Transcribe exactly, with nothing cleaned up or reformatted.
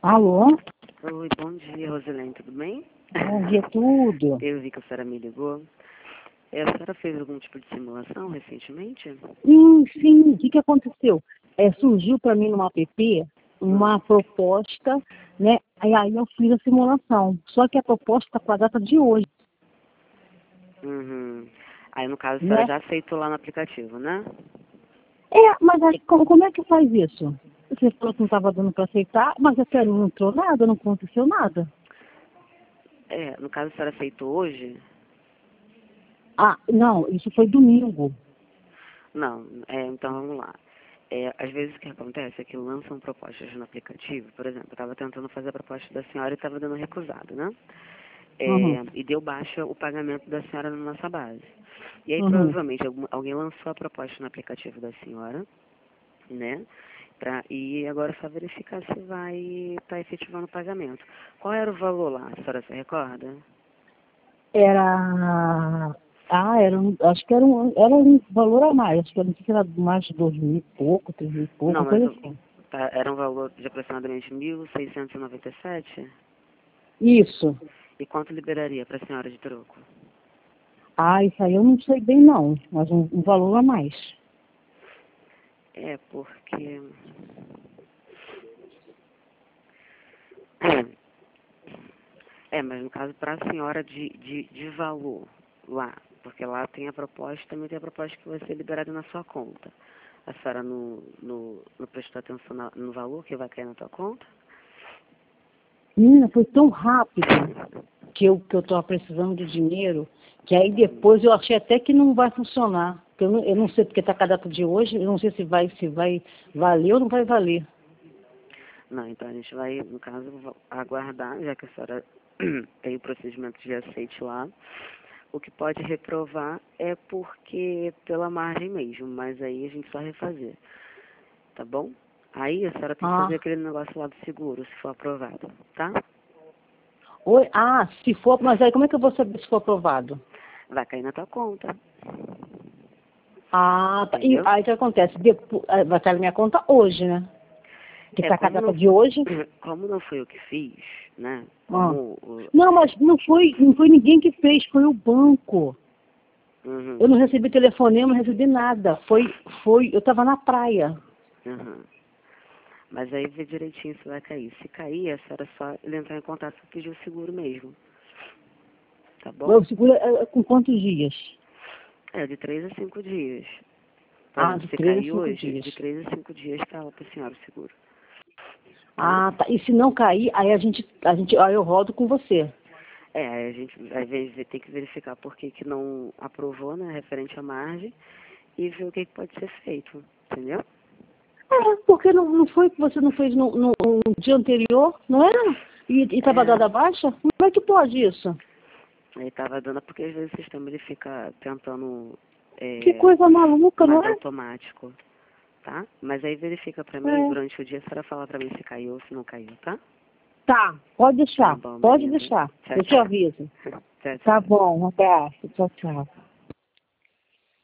Alô? Oi, bom dia, Rosilene, tudo bem? Bom dia, tudo. Eu vi que a senhora me ligou. É, A senhora fez algum tipo de simulação recentemente? Sim, sim, o que, que aconteceu? É, surgiu para mim no app uma Hum. proposta, né? E aí eu fiz a simulação. Só que a proposta está com a data de hoje, Uhum. Aí, no caso, a senhora né? já aceitou lá no aplicativo, né? É, mas aí como, como é que faz isso? Você falou que não estava dando para aceitar, mas até não entrou nada, não aconteceu nada. É, no caso, a senhora aceitou hoje? Ah, não, isso foi domingo. Não, é, então vamos lá. É, às vezes o que acontece é que lançam propostas no aplicativo, por exemplo, eu estava tentando fazer a proposta da senhora e estava dando recusado, né? Uhum, É, e deu baixa o pagamento da senhora na nossa base. E aí, uhum. provavelmente, algum- alguém lançou a proposta no aplicativo da senhora, né? Pra, e agora é só verificar se vai estar efetivando o pagamento. Qual era o valor lá, a senhora se recorda? Era. Ah, era um, acho que era um, era um valor a mais. Acho que era, não sei se era mais de dois mil e pouco, três mil e pouco, Não, uma mas coisa o- assim. tá, era um valor de aproximadamente mil seiscentos e noventa e sete. Isso. E quanto liberaria para a senhora de troco? Ah, isso aí eu não sei bem não, mas um, um valor a mais. É, porque... É, mas no caso para a senhora de, de, de valor lá, porque lá tem a proposta, também tem a proposta que vai ser liberada na sua conta. A senhora não, não, não prestou atenção na- no valor que vai cair na tua conta? Menina, foi tão rápido que eu, que eu tô precisando de dinheiro, que aí depois eu achei até que não vai funcionar. Porque eu, não, eu não sei porque está com a data de hoje, eu não sei se vai, se vai valer ou não vai valer. Não, então a gente vai, no caso, va- aguardar, já que a senhora tem o procedimento de aceite lá. O que pode reprovar é porque pela margem mesmo, mas aí a gente só refazer, tá bom? Aí a senhora tem que fazer Ah, aquele negócio lá do seguro, se for aprovado, tá? oi, ah, se for, mas aí como é que eu vou saber se for aprovado? Vai cair na tua conta, Ah, tá. E entendeu? aí o que acontece? Depois, vai estar na minha conta hoje, né? Que É, está com a como data não, de hoje. como não foi eu que fiz, né? Ah. Como o... Não, mas não foi, não foi ninguém que fez, foi o banco. Eu Uhum, não recebi telefonema, não recebi nada. Foi, foi, eu estava na praia. uhum. Mas aí vê direitinho se vai cair. Se cair, é só só ele entrar em contato e pedir o seguro mesmo. Tá bom? O seguro é, é com quantos dias? É, de três a cinco dias. Por Ah, exemplo, de se três a cair cinco hoje, dias. de três a cinco dias tá lá pra senhora o seguro. Tá? Ah, tá. E se não cair, aí a gente, a gente, aí eu rodo com você. É, aí a gente às vezes tem que verificar por que que não aprovou, né, referente à margem, e ver o que, que pode ser feito, entendeu? É, porque não, não foi que você não fez no, no, no dia anterior, não era? E estava dada É, a baixa? Como é que pode isso? aí tava dando porque às vezes o sistema ele fica tentando Que é, coisa maluca, não mais é? automático, tá? Mas aí verifica pra mim, É. durante o dia, a senhora fala pra mim se caiu ou se não caiu, tá? Tá, pode Tá deixar, bom, pode beleza. deixar. Tchau, Eu te tchau. aviso. Tchau, Tá tchau. bom, um abraço. Tchau, tchau.